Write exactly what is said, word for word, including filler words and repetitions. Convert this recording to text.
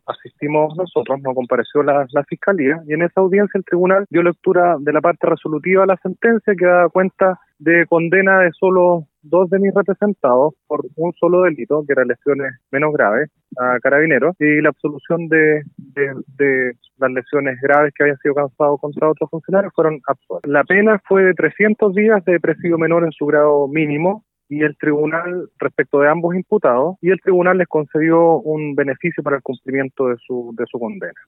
asistimos nosotros, no compareció la, la Fiscalía, y en esa audiencia el tribunal dio lectura de la parte resolutiva de la sentencia, que da cuenta de condena de solo dos de mis representados por un solo delito, que eran lesiones menos graves a Carabineros, y la absolución de, de, de las lesiones graves que habían sido causadas contra otros funcionarios fueron absueltas. La pena fue de trescientos días de presidio menor en su grado mínimo, y el tribunal, respecto de ambos imputados, y el tribunal les concedió un beneficio para el cumplimiento de su, de su condena.